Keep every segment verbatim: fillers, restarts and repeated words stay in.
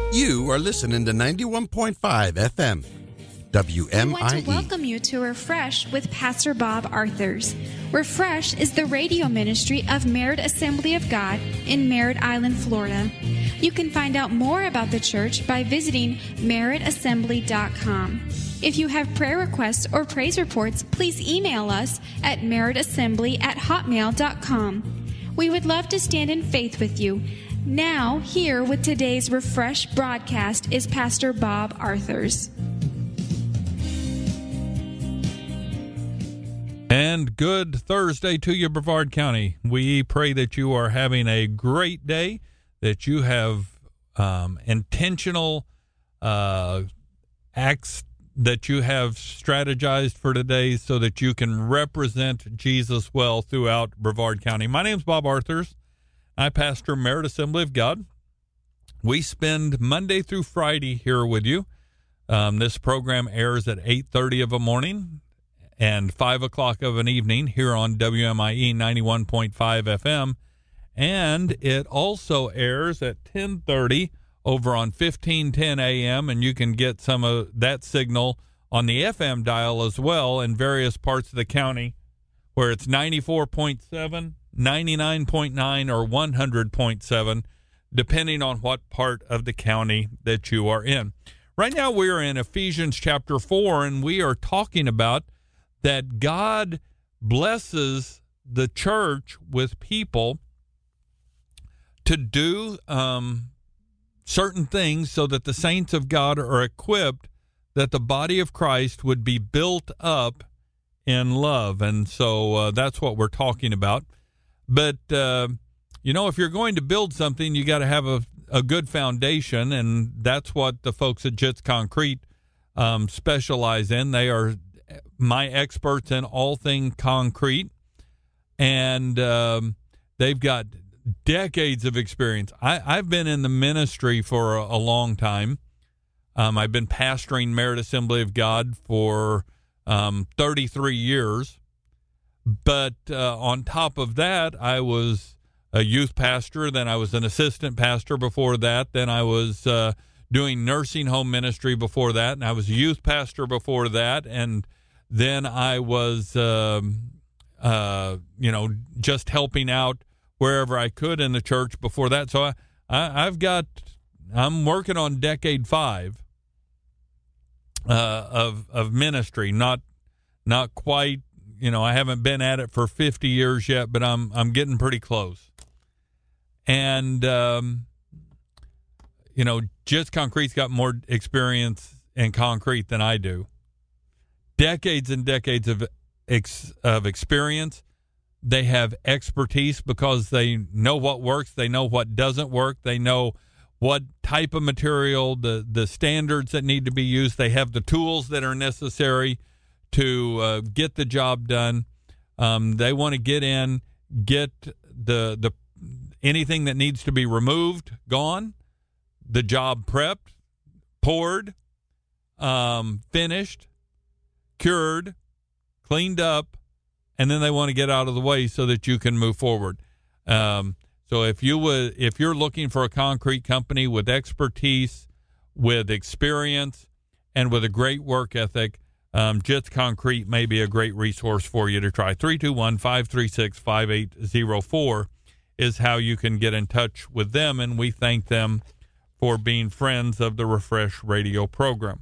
You are listening to ninety-one point five F M, W M I E. We want to welcome you to Refresh with Pastor Bob Arthurs. Refresh is the radio ministry of Merritt Assembly of God in Merritt Island, Florida. You can find out more about the church by visiting merritt assembly dot com. If you have prayer requests or praise reports, please email us at merritt assembly at hotmail dot com. We would love to stand in faith with you. Now, here with today's Refresh broadcast is Pastor Bob Arthurs. And good Thursday to you, Brevard County. We pray that you are having a great day, that you have um, intentional uh, acts that you have strategized for today so that you can represent Jesus well throughout Brevard County. My name's Bob Arthurs. I pastor Merritt Assembly of God. We spend Monday through Friday here with you. Um, this program airs at eight thirty of a morning and five o'clock of an evening here on W M I E ninety-one point five F M. And it also airs at ten thirty over on fifteen ten A M, and you can get some of that signal on the F M dial as well in various parts of the county where it's ninety-four point seven, ninety-nine point nine, or one hundred point seven, depending on what part of the county that you are in. Right now we are in Ephesians chapter four, and we are talking about that God blesses the church with people to do um, certain things so that the saints of God are equipped, that the body of Christ would be built up in love. And so uh, that's what we're talking about. But, uh, you know, if you're going to build something, you got to have a, a good foundation, and that's what the folks at Jits Concrete um, specialize in. They are my experts in all things concrete, and um, they've got decades of experience. I, I've been in the ministry for a, a long time. Um, I've been pastoring Merritt Assembly of God for um, thirty-three years. But uh, on top of that, I was a youth pastor. Then I was an assistant pastor before that. Then I was uh, doing nursing home ministry before that. And I was a youth pastor before that. And then I was, um, uh, you know, just helping out wherever I could in the church before that. So I, I, I've got, I'm working on decade five uh, of of ministry. Not not quite, you know, I haven't been at it for fifty years yet, but I'm I'm getting pretty close. And um, you know, Jits Concrete's got more experience in concrete than I do. Decades and decades of ex, of experience. They have expertise because they know what works. They know what doesn't work. They know what type of material, the, the standards that need to be used. They have the tools that are necessary to uh, get the job done. Um, they want to get in, get the the anything that needs to be removed, gone, the job prepped, poured, um, finished, cured, cleaned up, and then they want to get out of the way so that you can move forward. Um, so if you would, if you're looking for a concrete company with expertise, with experience, and with a great work ethic, um, Jits Concrete may be a great resource for you to try. three two one, five three six, five eight zero four is how you can get in touch with them, and we thank them for being friends of the Refresh radio program.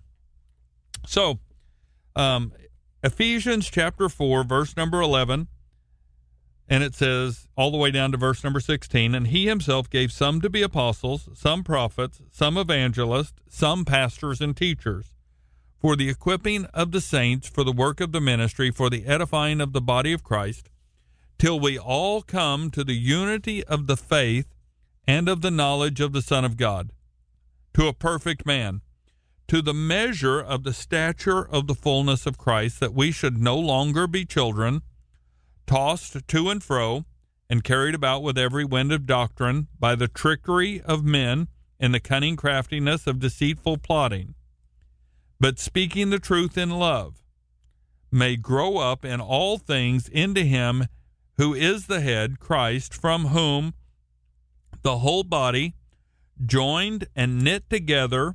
So, um, Ephesians chapter four, verse number eleven, and it says all the way down to verse number sixteen, and he himself gave some to be apostles, some prophets, some evangelists, some pastors and teachers, for the equipping of the saints, for the work of the ministry, for the edifying of the body of Christ, till we all come to the unity of the faith and of the knowledge of the Son of God, to a perfect man, to the measure of the stature of the fullness of Christ, that we should no longer be children, tossed to and fro, and carried about with every wind of doctrine, by the trickery of men and the cunning craftiness of deceitful plotting, but speaking the truth in love, may grow up in all things into him who is the head, Christ, from whom the whole body, joined and knit together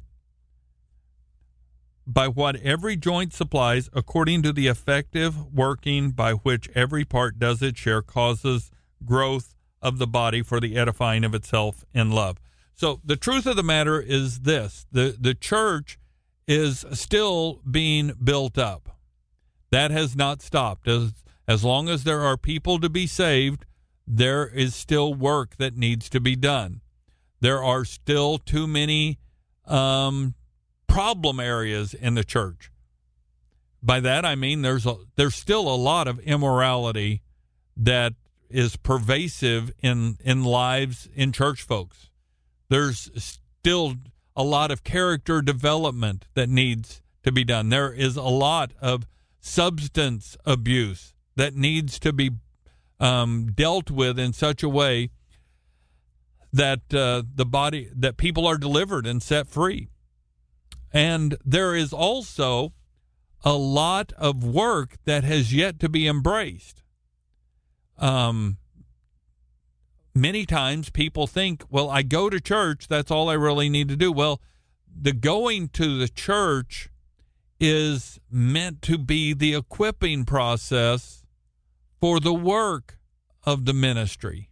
by what every joint supplies, according to the effective working by which every part does its share, causes growth of the body for the edifying of itself in love. So the truth of the matter is this: the the church is still being built up. That has not stopped. As as long as there are people to be saved, there is still work that needs to be done. There are still too many um, problem areas in the church. By that I mean there's a, there's still a lot of immorality that is pervasive in in lives in church folks. There's still a lot of character development that needs to be done. There is a lot of substance abuse that needs to be um, dealt with in such a way that uh, the body, that people are delivered and set free. And there is also a lot of work that has yet to be embraced. Um, many times people think, well, I go to church, that's all I really need to do. Well, the going to the church is meant to be the equipping process for the work of the ministry.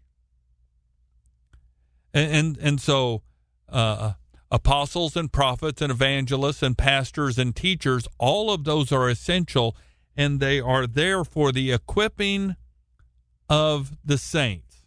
And and, and so uh, apostles and prophets and evangelists and pastors and teachers, all of those are essential, and they are there for the equipping of the saints.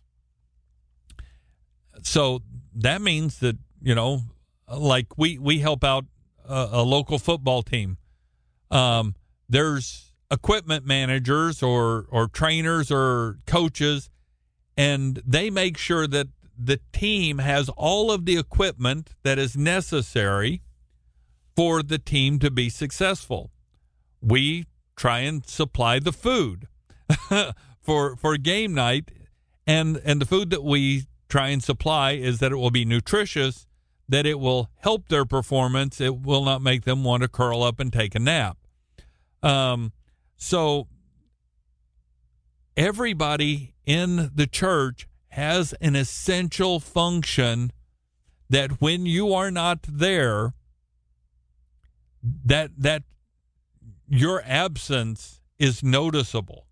So that means that, you know, like we, we help out a, a local football team. Um, there's equipment managers or, or trainers or coaches, and they make sure that the team has all of the equipment that is necessary for the team to be successful. We try and supply the food for for game night, and and the food that we try and supply is that it will be nutritious, that it will help their performance, it will not make them want to curl up and take a nap. Um, so everybody in the church has an essential function that when you are not there, that that your absence is noticeable.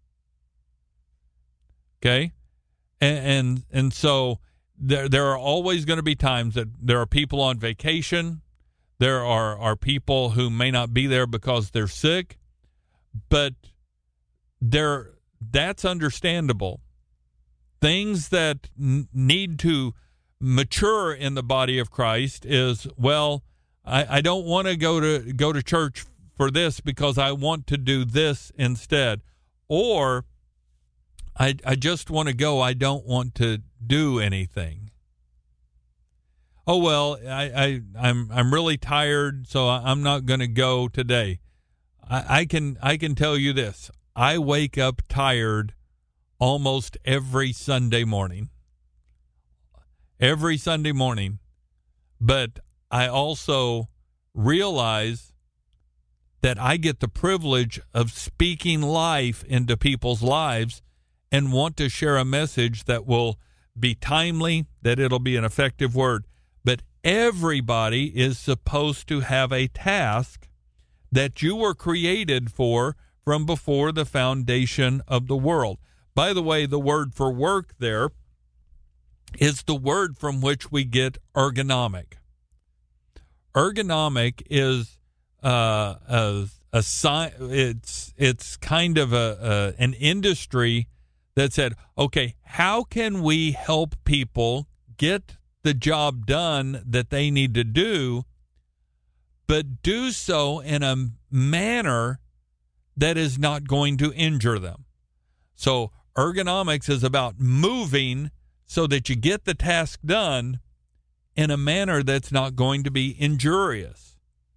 Okay? And and, and so there there are always going to be times that there are people on vacation. There are, are people who may not be there because they're sick, but there that's understandable. Things that n- need to mature in the body of Christ is, well, I, I don't want to go to go to church for this because I want to do this instead. Or I I just want to go, I don't want to do anything. Oh well, I, I I'm I'm really tired, so I'm not going to go today. I, I can I can tell you this. I wake up tired almost every Sunday morning. Every Sunday morning. But I also realize that I get the privilege of speaking life into people's lives and want to share a message that will be timely, that it'll be an effective word. But everybody is supposed to have a task that you were created for from before the foundation of the world. By the way, the word for work there is the word from which we get ergonomic. Ergonomic is uh, a, a sci- it's it's kind of a, a an industry that said, okay, how can we help people get the job done that they need to do, but do so in a manner that is not going to injure them? So ergonomics is about moving so that you get the task done in a manner that's not going to be injurious.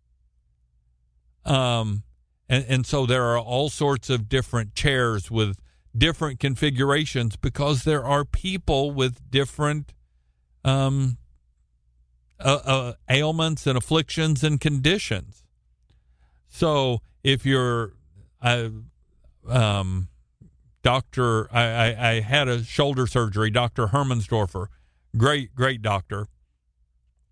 Um, and, and so there are all sorts of different chairs with different configurations because there are people with different um, uh, uh, ailments and afflictions and conditions. So if you're... Uh, um, Doctor, I, I, I had a shoulder surgery, Doctor Hermansdorfer, great, great doctor.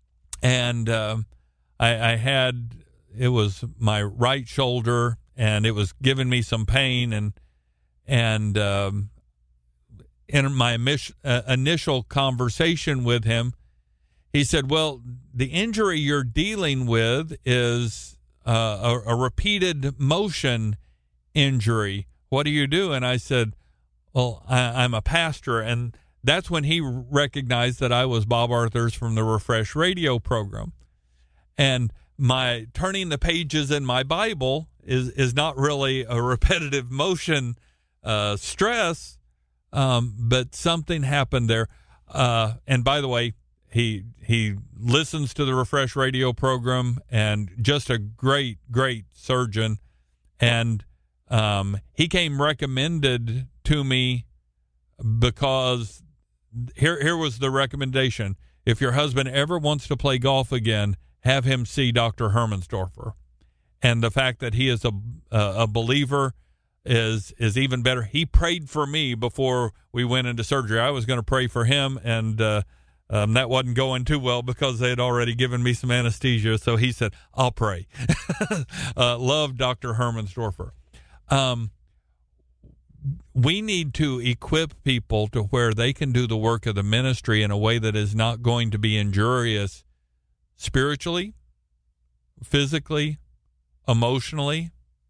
and uh, I, I had, it was my right shoulder, and it was giving me some pain, and and um, in my mis- uh, initial conversation with him, he said, well, the injury you're dealing with is uh, a, a repeated motion injury. What do you do? And I said, well, I, I'm a pastor. And that's when he recognized that I was Bob Arthurs from the Refresh radio program. And my turning the pages in my Bible is, is not really a repetitive motion uh, stress, um, but something happened there. Uh, and by the way, he he listens to the Refresh radio program, and just a great, great surgeon. And um, he came recommended to me because here here was the recommendation. If your husband ever wants to play golf again, have him see Doctor Hermansdorfer. And the fact that he is a a believer is is even better. He prayed for me before we went into surgery. I was going to pray for him, and uh, um, that wasn't going too well because they had already given me some anesthesia. So he said, I'll pray. uh, love Doctor Hermansdorfer. Um, we need to equip people to where they can do the work of the ministry in a way that is not going to be injurious spiritually, physically, emotionally,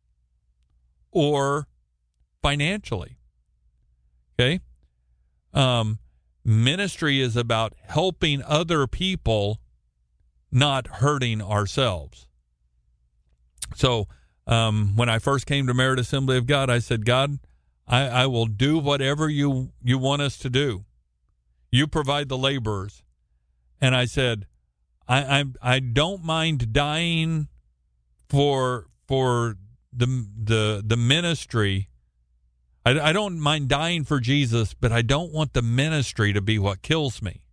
or financially. Okay? Um, ministry is about helping other people, not hurting ourselves. So um, when I first came to Merit Assembly of God, I said, God, I, I will do whatever you, you want us to do. You provide the laborers. And I said, I I, I don't mind dying for for the the the ministry. I, I don't mind dying for Jesus, but I don't want the ministry to be what kills me.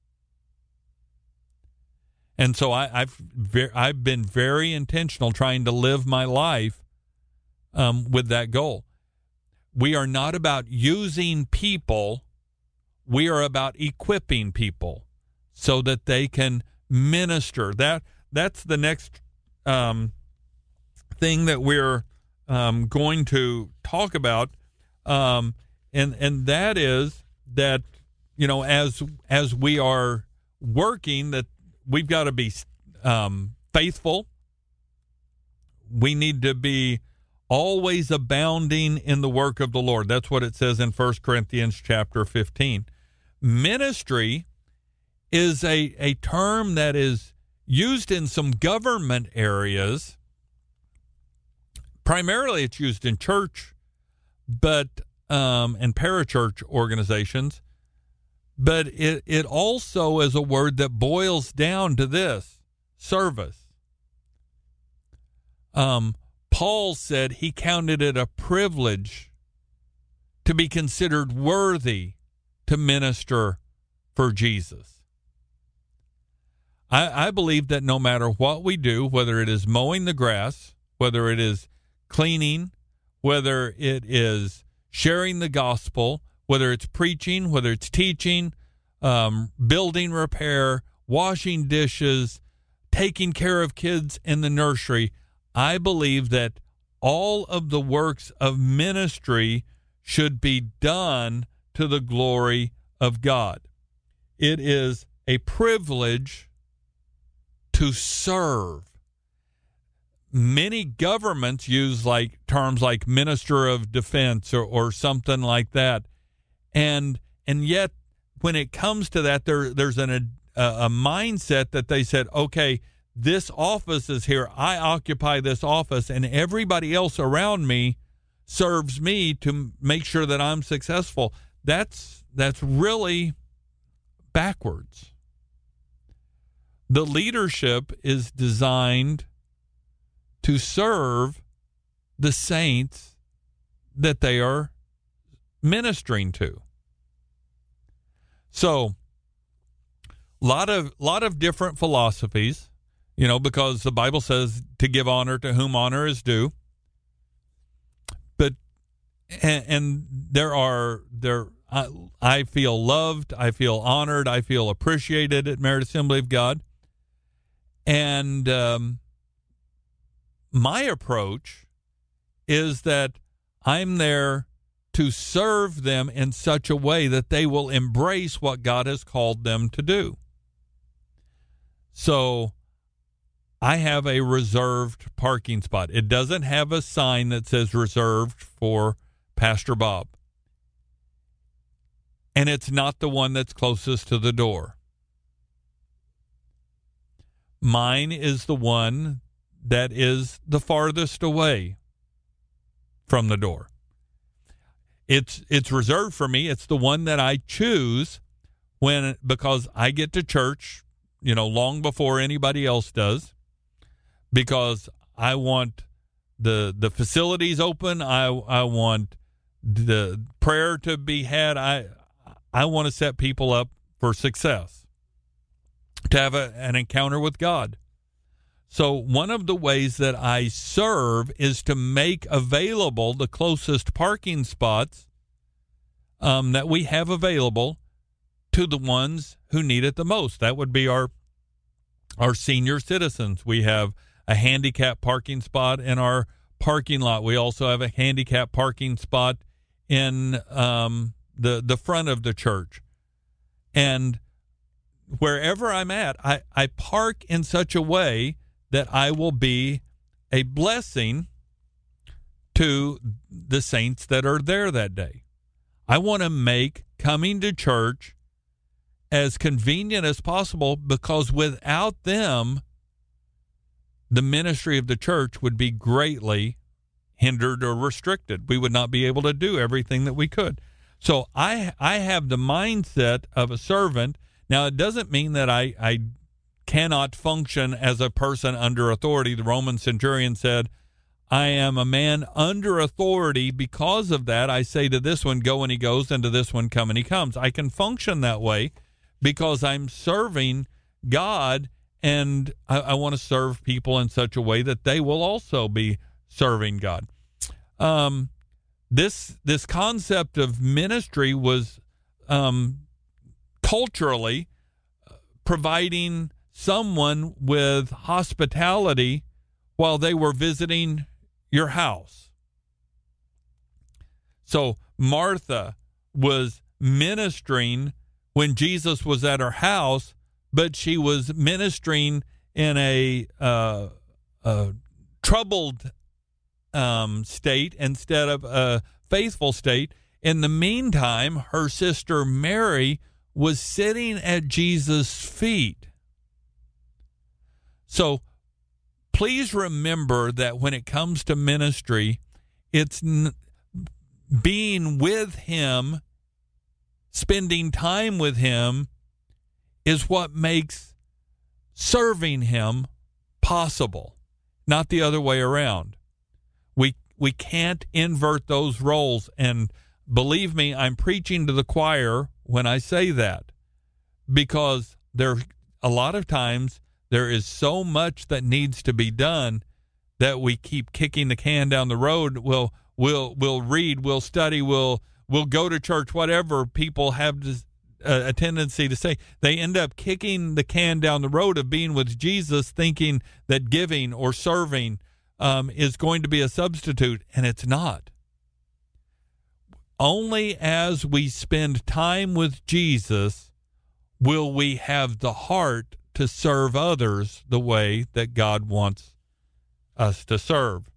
And so I, I've ver- I've been very intentional trying to live my life um, with that goal. We are not about using people. We are about equipping people so that they can minister. That that's the next um, thing that we're um, going to talk about, um, and and that is that, you know, as as we are working, that we've got to be um, faithful. We need to be always abounding in the work of the Lord. That's what it says in First Corinthians chapter fifteen. Ministry is a, a term that is used in some government areas. Primarily it's used in church, but um, and parachurch organizations. But it, it also is a word that boils down to this: service. Um, Paul said he counted it a privilege to be considered worthy to minister for Jesus. I, I believe that no matter what we do, whether it is mowing the grass, whether it is cleaning, whether it is sharing the gospel, whether it's preaching, whether it's teaching, um, building repair, washing dishes, taking care of kids in the nursery, I believe that all of the works of ministry should be done to the glory of God. It is a privilege to serve. Many governments use like terms like minister of defense or, or something like that. And and yet when it comes to that, there there's an, a, a mindset that they said, okay, this office is here. I occupy this office, and everybody else around me serves me to make sure that I'm successful. That's that's really backwards. The leadership is designed to serve the saints that they are ministering to. So, lot of lot of different philosophies. You know, because the Bible says to give honor to whom honor is due. But, and, and there are, there, I, I feel loved, I feel honored, I feel appreciated at Merit Assembly of God. And um, my approach is that I'm there to serve them in such a way that they will embrace what God has called them to do. So I have a reserved parking spot. It doesn't have a sign that says reserved for Pastor Bob. And it's not the one that's closest to the door. Mine is the one that is the farthest away from the door. It's it's reserved for me. It's the one that I choose when because I get to church, you know, long before anybody else does, because I want the the facilities open. I I want the prayer to be had. I I want to set people up for success, to have a, an encounter with God. So one of the ways that I serve is to make available the closest parking spots um, that we have available to the ones who need it the most. That would be our our senior citizens. We have a handicap parking spot in our parking lot. We also have a handicap parking spot in um, the, the front of the church. And wherever I'm at, I, I park in such a way that I will be a blessing to the saints that are there that day. I want to make coming to church as convenient as possible, because without them, the ministry of the church would be greatly hindered or restricted. We would not be able to do everything that we could. So I I have the mindset of a servant. Now, it doesn't mean that I, I cannot function as a person under authority. The Roman centurion said, I am a man under authority. Because of that, I say to this one, go, and he goes, and to this one, come, and he comes. I can function that way because I'm serving God, and I, I want to serve people in such a way that they will also be serving God. Um, this this concept of ministry was um, culturally providing someone with hospitality while they were visiting your house. So Martha was ministering when Jesus was at her house, but she was ministering in a, uh, a troubled um, state instead of a faithful state. In the meantime, her sister Mary was sitting at Jesus' feet. So please remember that when it comes to ministry, it's n- being with him, spending time with him, is what makes serving him possible, not the other way around. We we can't invert those roles, and believe me, I'm preaching to the choir when I say that, because there a lot of times there is so much that needs to be done that we keep kicking the can down the road. We'll we'll we'll read, we'll study, we'll we'll go to church, whatever people have to, uh, a tendency to say. They end up kicking the can down the road of being with Jesus, thinking that giving or serving um, is going to be a substitute, and it's not. Only as we spend time with Jesus will we have the heart to serve others the way that God wants us to serve.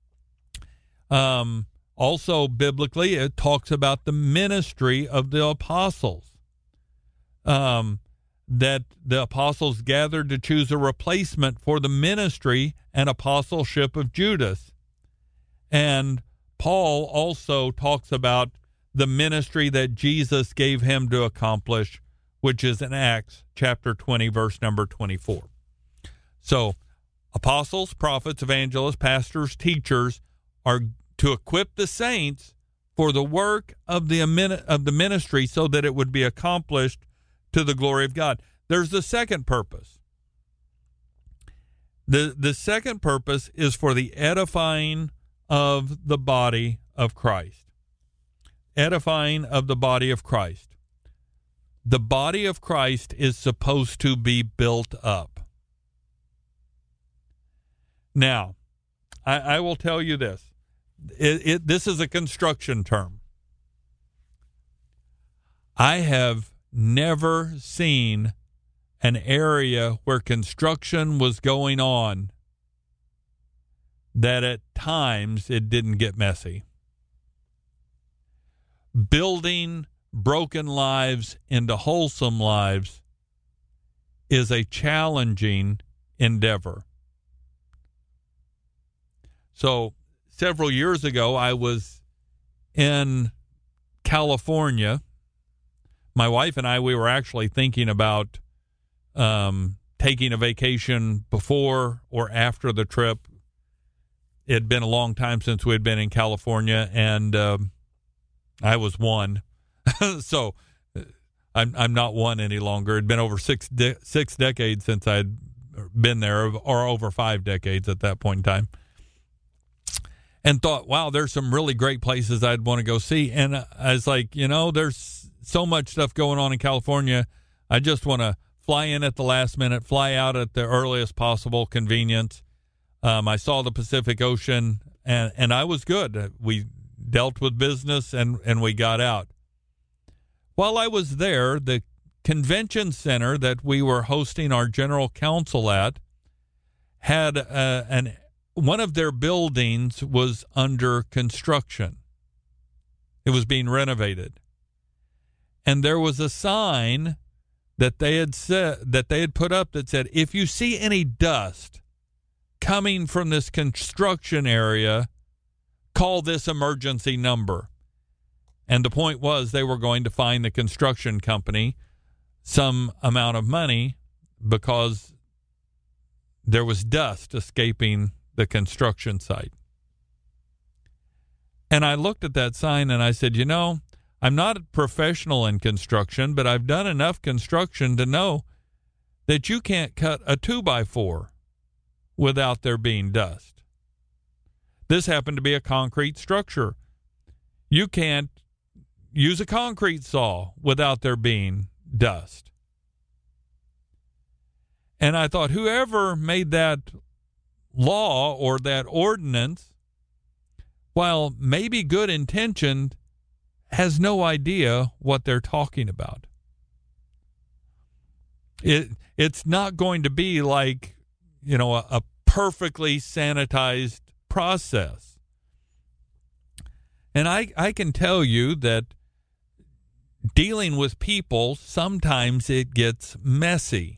Um, also, biblically, it talks about the ministry of the apostles. Um, that the apostles gathered to choose a replacement for the ministry and apostleship of Judas. And Paul also talks about the ministry that Jesus gave him to accomplish, which is in Acts chapter twenty, verse number twenty-four. So apostles, prophets, evangelists, pastors, teachers are to equip the saints for the work of the of the ministry so that it would be accomplished to the glory of God. There's the second purpose. The, the second purpose is for the edifying of the body of Christ. Edifying of the body of Christ. The body of Christ is supposed to be built up. Now, I, I will tell you this. It, it, this is a construction term. I have never seen an area where construction was going on that at times it didn't get messy. Building broken lives into wholesome lives is a challenging endeavor. So several years ago, I was in California. My wife and I, we were actually thinking about um, taking a vacation before or after the trip. It had been a long time since we had been in California, and um, I was one. so I'm I'm not one any longer. It had been over six de- six decades since I'd been there, or over five decades at that point in time. And thought, wow, there's some really great places I'd want to go see. And I was like, you know, there's so much stuff going on in California. I just want to fly in at the last minute, fly out at the earliest possible convenience. Um, I saw the Pacific Ocean, and, and I was good. We dealt with business, and, and we got out. While I was there, the convention center that we were hosting our general council at had uh, an one of their buildings was under construction. It was being renovated. And there was a sign that they had said that they had put up that said, if you see any dust coming from this construction area, call this emergency number. And the point was they were going to fine the construction company some amount of money because there was dust escaping the construction site. And I looked at that sign and I said, you know, I'm not a professional in construction, but I've done enough construction to know that you can't cut a two by four without there being dust. This happened to be a concrete structure. You can't use a concrete saw without there being dust. And I thought, whoever made that law or that ordinance, while maybe good intentioned, has no idea what they're talking about. It it's not going to be like, you know, a, a perfectly sanitized process. And I, I can tell you that dealing with people, sometimes it gets messy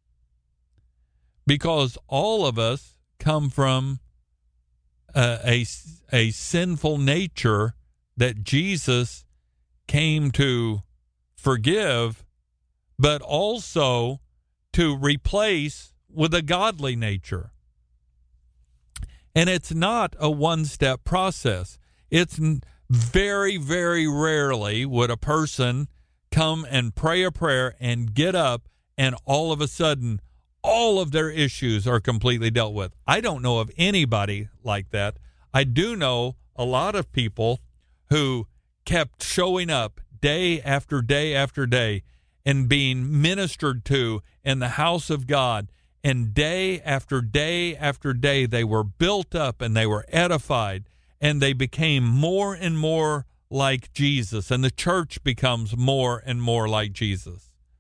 because all of us come from uh, a, a sinful nature that Jesus came to forgive, but also to replace with a godly nature. And it's not a one-step process. It's very, very rarely would a person come and pray a prayer and get up and all of a sudden all of their issues are completely dealt with. I don't know of anybody like that. I do know a lot of people who kept showing up day after day after day and being ministered to in the house of God. And day after day after day, they were built up and they were edified and they became more and more like Jesus. And the church becomes more and more like Jesus.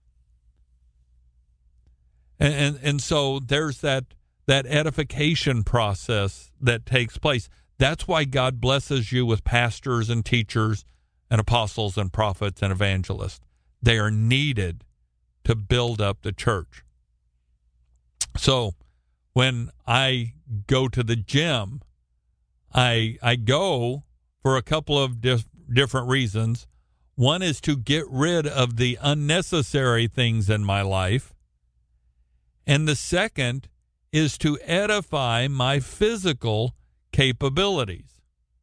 And, and and so there's that that edification process that takes place. That's why God blesses you with pastors and teachers and apostles and prophets and evangelists. They are needed to build up the church. So when I go to the gym, I I go for a couple of dif- different reasons. One is to get rid of the unnecessary things in my life. And the second is to edify my physical capabilities.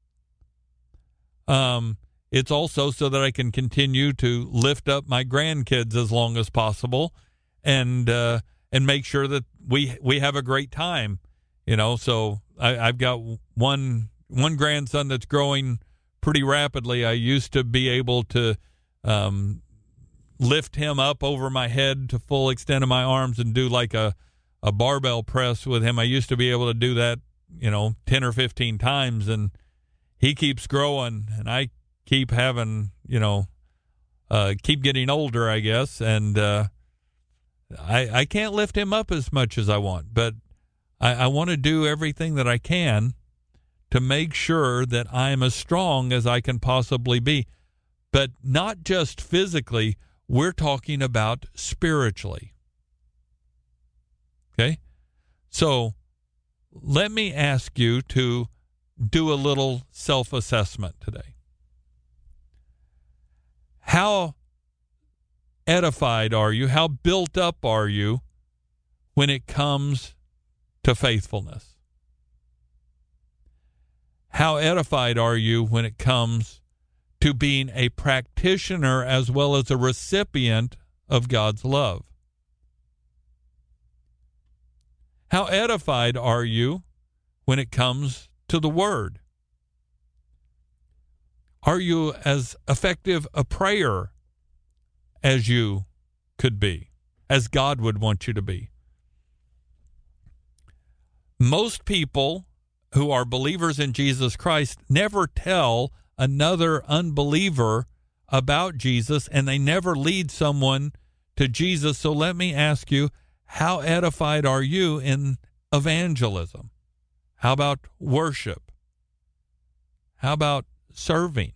Um, it's also so that I can continue to lift up my grandkids as long as possible, and uh, and make sure that we we have a great time. You know, so I, I've got one one grandson that's growing pretty rapidly. I used to be able to um, lift him up over my head to full extent of my arms and do like a a barbell press with him. I used to be able to do that, you know, ten or fifteen times, and he keeps growing, and I keep having, you know, uh, keep getting older, I guess, and uh, I, I can't lift him up as much as I want, but I, I want to do everything that I can to make sure that I'm as strong as I can possibly be. But not just physically, we're talking about spiritually. Okay? So let me ask you to do a little self-assessment today. How edified are you? How built up are you when it comes to faithfulness? How edified are you when it comes to being a practitioner as well as a recipient of God's love? How edified are you when it comes to the Word? Are you as effective a prayer as you could be, as God would want you to be? Most people who are believers in Jesus Christ never tell another unbeliever about Jesus, and they never lead someone to Jesus. So let me ask you, how edified are you in evangelism? How about worship? How about serving?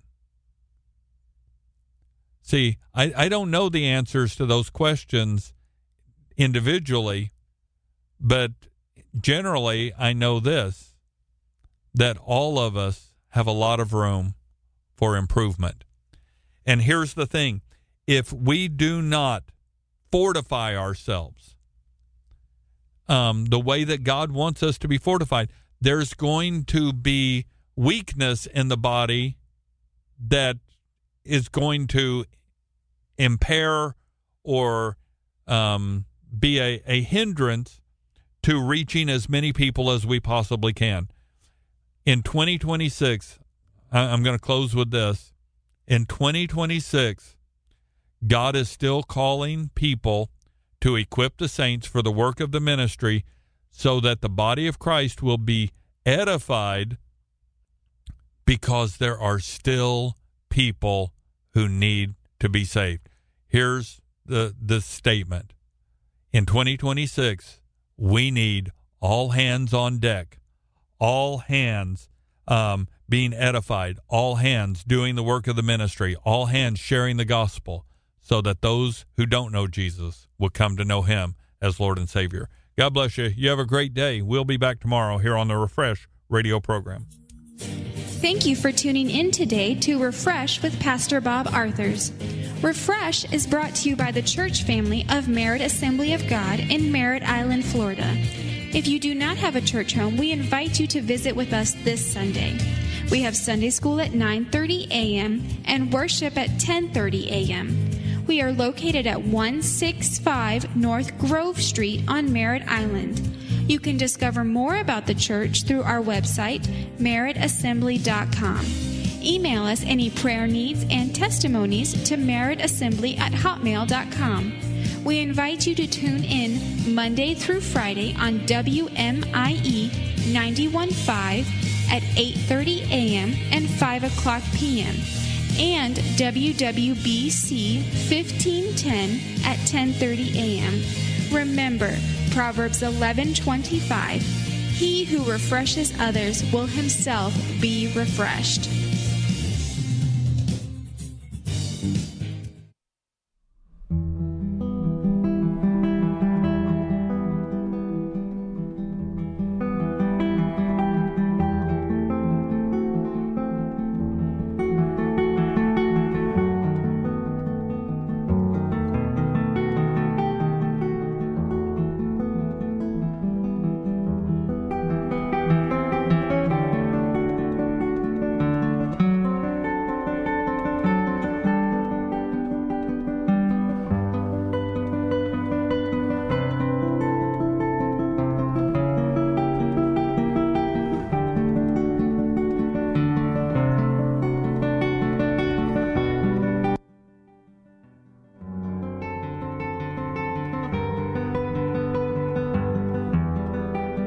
See, I, I don't know the answers to those questions individually, but generally I know this, that all of us have a lot of room for improvement. And here's the thing, if we do not fortify ourselves um, the way that God wants us to be fortified, there's going to be weakness in the body that is going to impair or um, be a, a hindrance to reaching as many people as we possibly can. In twenty twenty-six, I'm going to close with this. In twenty twenty-six, God is still calling people to equip the saints for the work of the ministry so that the body of Christ will be edified, because there are still people who need to be saved. Here's the, the statement. In twenty twenty-six, we need all hands on deck, all hands um, being edified, all hands doing the work of the ministry, all hands sharing the gospel, so that those who don't know Jesus will come to know him as Lord and Savior. God bless you. You have a great day. We'll be back tomorrow here on the Refresh radio program. Thank you for tuning in today to Refresh with Pastor Bob Arthurs. Refresh is brought to you by the church family of Merritt Assembly of God in Merritt Island, Florida. If you do not have a church home, we invite you to visit with us this Sunday. We have Sunday school at nine thirty a.m. and worship at ten thirty a.m. We are located at one sixty-five North Grove Street on Merritt Island. You can discover more about the church through our website, merritt assembly dot com. Email us any prayer needs and testimonies to merrittassembly at hotmail dot com. We invite you to tune in Monday through Friday on W M I E ninety-one point five at eight thirty a.m. and five o'clock p.m. and W W B C fifteen ten at ten thirty a.m. Remember, Proverbs eleven twenty-five, he who refreshes others will himself be refreshed.